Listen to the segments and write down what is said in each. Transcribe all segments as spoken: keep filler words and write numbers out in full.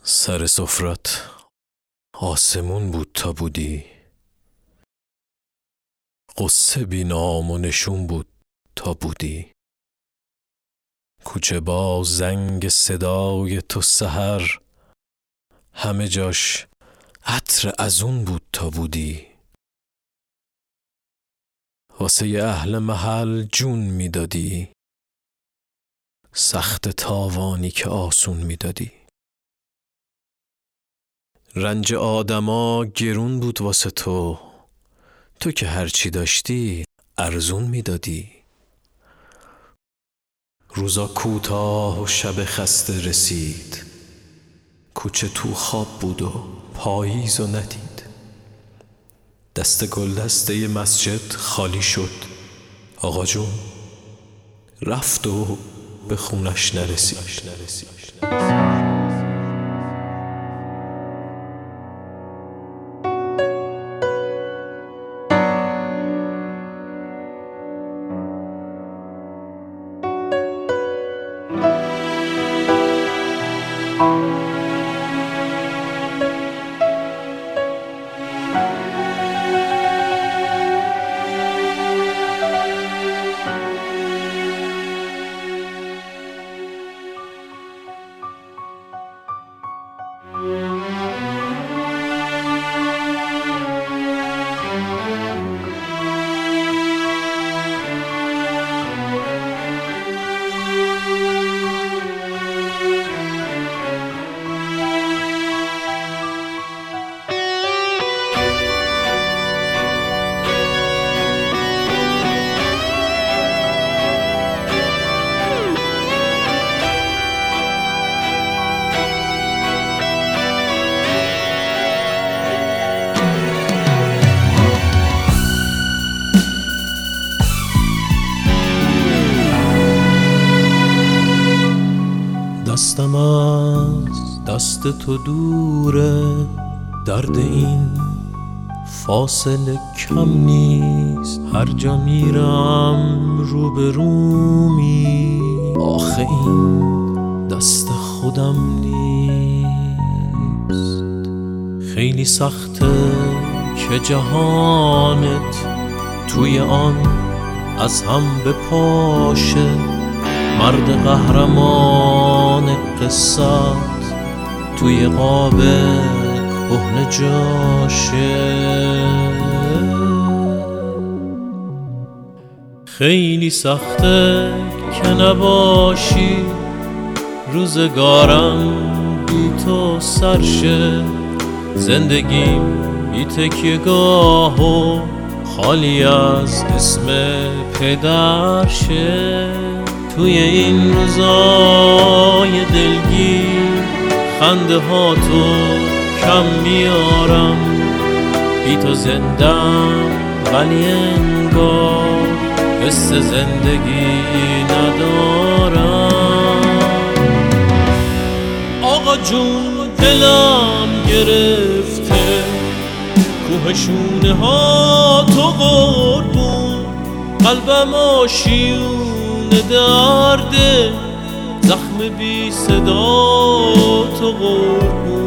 سر سفرت آسمون بود تا بودی، قصه بی نام و نشون بود تا بودی. کوچه با زنگ صدای تو سحر، همه جاش عطر ازون بود تا بودی. واسه اهل محل جون میدادی، سخت تاوانی که آسون میدادی. رنج آدما گرون بود واسه تو، تو که هرچی داشتی ارزون میدادی. روزا کوتاه و شب خسته رسید، کوچه تو خواب بود و پاییزو ندید. دست گل دسته مسجد خالی شد، آقا جون رفت و به خونش نرسید. دستم از دست تو دوره، درد این فاصله کم نیست. هر جا میرم رو به رومی، آخه این دست خودم نیست. خیلی سخته که جهانت توی آن از هم بپاشه، مرد قهرمان قصت توی قاب کهنه جاشه. خیلی سخته که نباشی، روزگارم بی تو سرشه. زندگیم بی تکیه‌گاه و خالی از اسم پدرشه. توی این روزای دلگیر خنده ها تو کم میارم، بی تو زندم ولی انگار حس زندگی ندارم. آقا جون دلم گرفته، کوه شونه ها تو قربون، قلبم آشیون درده، زخم بی صدا تو قربون.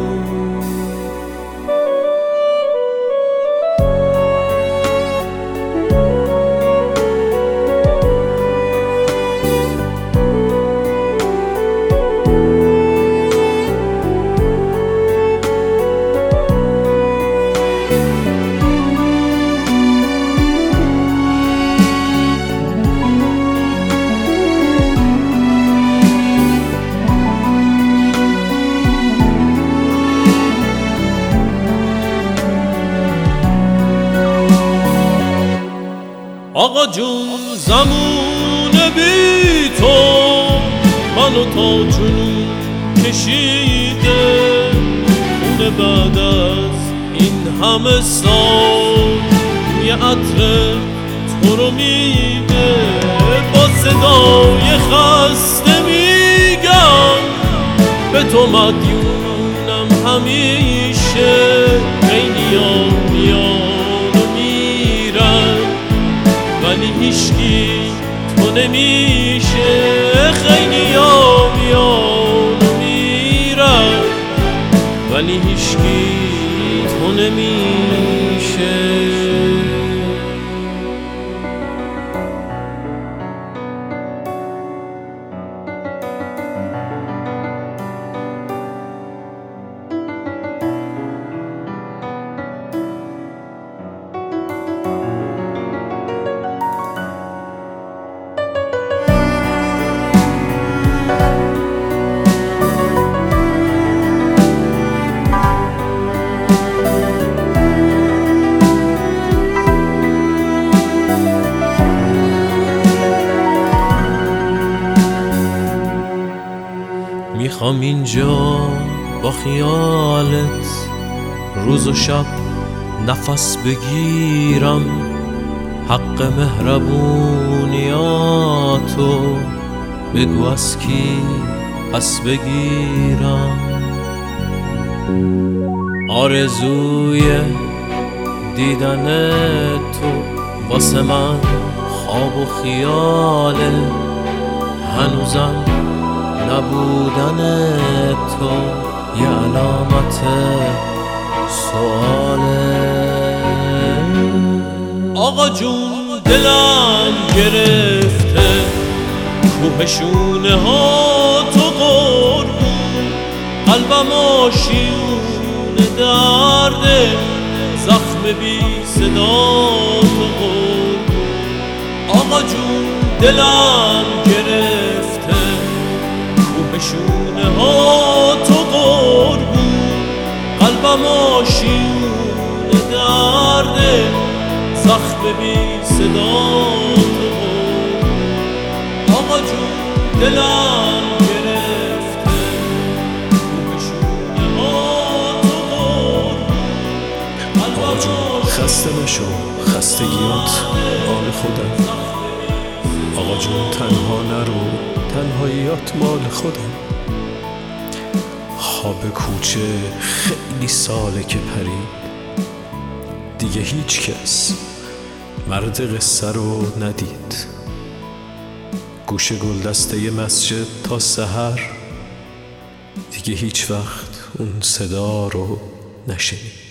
آقا جون زمون بی تو منو تا جنون کشیده، خونه بعد از این همه سال یه عطر تو رو میده. با صدای خسته میگم به تو مدیونم همیشه. خیلی ها میان و میرن ولی هیچکی تو نمیشه. خیلی ها میان و میرن میخوام اینجا با خیالت روز و شب نفس بگیرم، حق مهربونیاتو بگو از کی پس بگیرم. آرزوی دیدن تو واسه من خواب و خیاله، هنوزم نبودن تو یه علامت سواله. آقا جون دلم گرفته کوهشونه ها تو قربون، قلبم آشیون درده زخم بی صدا تو قربون. آقا جون دلم گرفته کوهشونه ها تو قربون، قلبم آشیون درده زخم بی صدا تو قربون. آقا جون دلم گرفته کوهشونه ها تو قربون. آقا جون خسته نشو، خستگیات مال خودم. آقا جون تنها نرو، تنهاییات مال خودم. خواب کوچه خیلی ساله که پرید، دیگه هیچ کس مرد قصه رو ندید. گوش گلدسته مسجد تا سحر، دیگه هیچ وقت اون صدا رو نشنید.